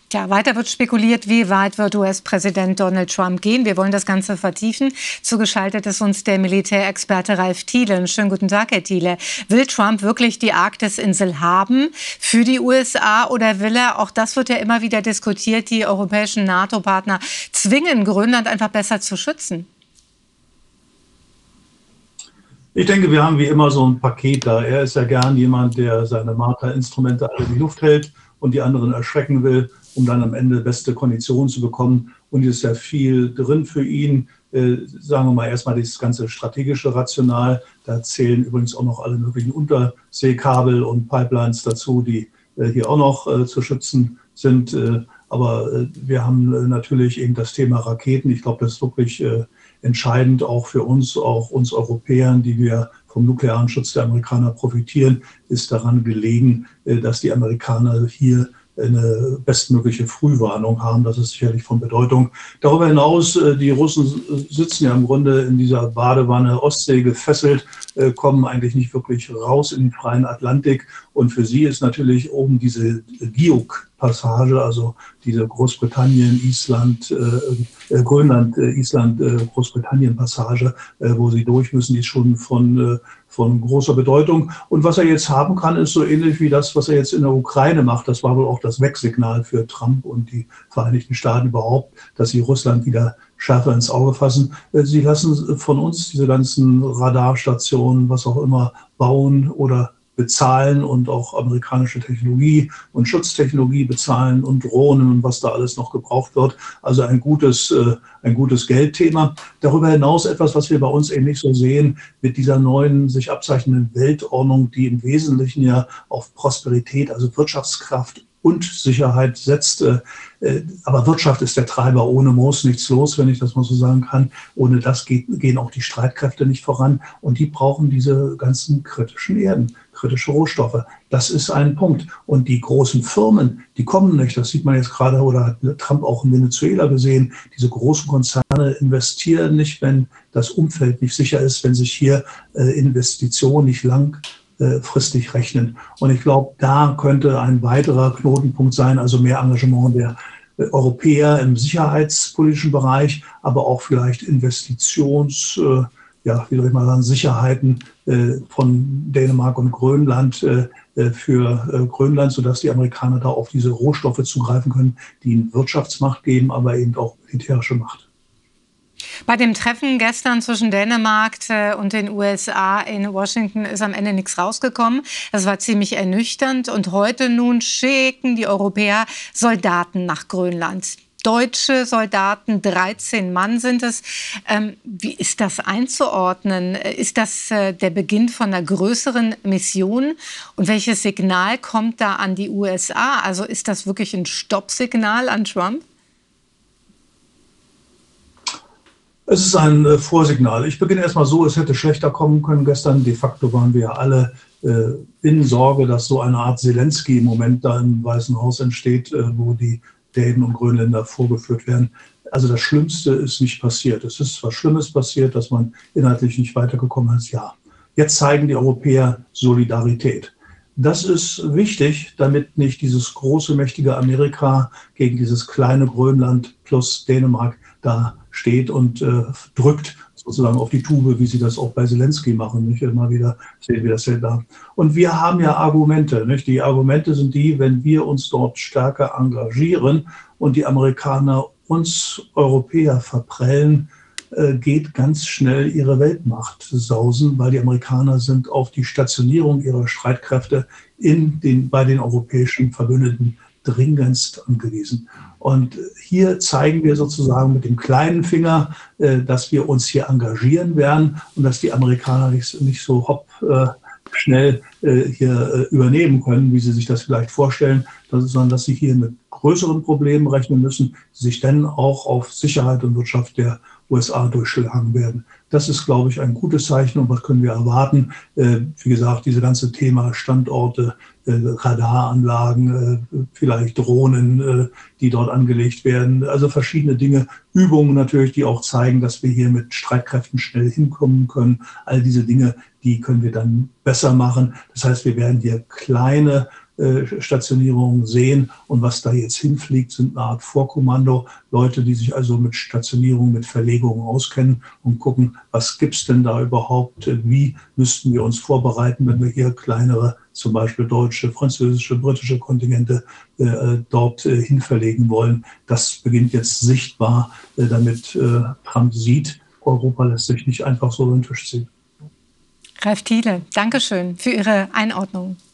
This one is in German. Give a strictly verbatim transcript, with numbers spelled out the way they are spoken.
Ja, weiter wird spekuliert, wie weit wird U S-Präsident Donald Trump gehen. Wir wollen das Ganze vertiefen. Zugeschaltet ist uns der Militärexperte Ralf Thiele. Schönen guten Tag, Herr Thiele. Will Trump wirklich die Arktis-Insel haben für die U S A oder will er, auch das wird ja immer wieder diskutiert, die europäischen NATO-Partner zwingen, Grönland einfach besser zu schützen? Ich denke, wir haben wie immer so ein Paket da. Er ist ja gern jemand, der seine Marterinstrumente alle in die Luft hält und die anderen erschrecken will, um dann am Ende beste Konditionen zu bekommen. Und es ist ja viel drin für ihn. Äh, sagen wir mal erstmal das ganze strategische Rational. Da zählen übrigens auch noch alle möglichen Unterseekabel und Pipelines dazu, die äh, hier auch noch äh, zu schützen sind. Äh, aber äh, wir haben äh, natürlich eben das Thema Raketen. Ich glaube, das ist wirklich äh, entscheidend auch für uns, auch uns Europäern, die wir vom nuklearen Schutz der Amerikaner profitieren, ist daran gelegen, äh, dass die Amerikaner hier eine bestmögliche Frühwarnung haben. Das ist sicherlich von Bedeutung. Darüber hinaus, die Russen sitzen ja im Grunde in dieser Badewanne Ostsee gefesselt, kommen eigentlich nicht wirklich raus in den freien Atlantik. Und für sie ist natürlich oben diese Giuk-Passage, also diese Großbritannien, Island, äh, Grönland, äh, Island, äh, Großbritannien-Passage, äh, wo sie durch müssen, die ist schon von, äh, von großer Bedeutung. Und was er jetzt haben kann, ist so ähnlich wie das, was er jetzt in der Ukraine macht. Das war wohl auch das Wegsignal für Trump und die Vereinigten Staaten überhaupt, dass sie Russland wieder schärfer ins Auge fassen. Sie lassen von uns diese ganzen Radarstationen, was auch immer, bauen oder bezahlen und auch amerikanische Technologie und Schutztechnologie bezahlen und Drohnen und was da alles noch gebraucht wird. Also ein gutes, äh, ein gutes Geldthema. Darüber hinaus etwas, was wir bei uns ähnlich so sehen, mit dieser neuen, sich abzeichnenden Weltordnung, die im Wesentlichen ja auf Prosperität, also Wirtschaftskraft und Sicherheit setzt. Aber Wirtschaft ist der Treiber. Ohne Moos nichts los, wenn ich das mal so sagen kann. Ohne das geht, gehen auch die Streitkräfte nicht voran. Und die brauchen diese ganzen kritischen Erden, kritische Rohstoffe. Das ist ein Punkt. Und die großen Firmen, die kommen nicht. Das sieht man jetzt gerade, oder hat Trump auch in Venezuela gesehen. Diese großen Konzerne investieren nicht, wenn das Umfeld nicht sicher ist, wenn sich hier Investitionen nicht lang fristig rechnen. Und ich glaube, da könnte ein weiterer Knotenpunkt sein, also mehr Engagement der Europäer im sicherheitspolitischen Bereich, aber auch vielleicht Investitions, ja, wie soll ich mal sagen, Sicherheiten von Dänemark und Grönland für Grönland, sodass die Amerikaner da auf diese Rohstoffe zugreifen können, die ihnen Wirtschaftsmacht geben, aber eben auch militärische Macht. Bei dem Treffen gestern zwischen Dänemark und den U S A in Washington ist am Ende nichts rausgekommen. Das war ziemlich ernüchternd. Und heute nun schicken die Europäer Soldaten nach Grönland. Deutsche Soldaten, dreizehn Mann sind es. Ähm, wie ist das einzuordnen? Ist das äh, der Beginn von einer größeren Mission? Und welches Signal kommt da an die U S A? Also ist das wirklich ein Stoppsignal an Trump? Es ist ein äh, Vorsignal. Ich beginne erstmal so, es hätte schlechter kommen können gestern. De facto waren wir ja alle äh, in Sorge, dass so eine Art Zelensky im Moment da im Weißen Haus entsteht, äh, wo die Dänen und Grönländer vorgeführt werden. Also das Schlimmste ist nicht passiert. Es ist was Schlimmes passiert, dass man inhaltlich nicht weitergekommen ist. Ja, jetzt zeigen die Europäer Solidarität. Das ist wichtig, damit nicht dieses große, mächtige Amerika gegen dieses kleine Grönland plus Dänemark da steht und äh, drückt sozusagen auf die Tube, wie sie das auch bei Zelensky machen. Nicht immer wieder sehen wir das ja da. Und wir haben ja Argumente. Nicht? Die Argumente sind die, wenn wir uns dort stärker engagieren und die Amerikaner uns Europäer verprellen, äh, geht ganz schnell ihre Weltmacht sausen, weil die Amerikaner sind auf die Stationierung ihrer Streitkräfte in den, bei den europäischen Verbündeten dringendst angewiesen. Und hier zeigen wir sozusagen mit dem kleinen Finger, äh, dass wir uns hier engagieren werden und dass die Amerikaner nicht, nicht so hopp äh, schnell äh, hier äh, übernehmen können, wie sie sich das vielleicht vorstellen, sondern dass sie hier mit größeren Problemen rechnen müssen, die sich dann auch auf Sicherheit und Wirtschaft der U S A durchschlagen werden. Das ist, glaube ich, ein gutes Zeichen. Und was können wir erwarten? Äh, wie gesagt, diese ganze Thema Standorte, äh, Radaranlagen, äh, vielleicht Drohnen, äh, die dort angelegt werden. Also verschiedene Dinge, Übungen natürlich, die auch zeigen, dass wir hier mit Streitkräften schnell hinkommen können. All diese Dinge, die können wir dann besser machen. Das heißt, wir werden hier kleine Stationierungen sehen. Und was da jetzt hinfliegt, sind eine Art Vorkommando. Leute, die sich also mit Stationierung, mit Verlegungen auskennen und gucken, was gibt es denn da überhaupt? Wie müssten wir uns vorbereiten, wenn wir hier kleinere, zum Beispiel deutsche, französische, britische Kontingente äh, dort äh, hinverlegen wollen. Das beginnt jetzt sichtbar, äh, damit äh, Trump sieht, Europa lässt sich nicht einfach so über den Tisch ziehen. Ralf Thiele, Dankeschön für Ihre Einordnung.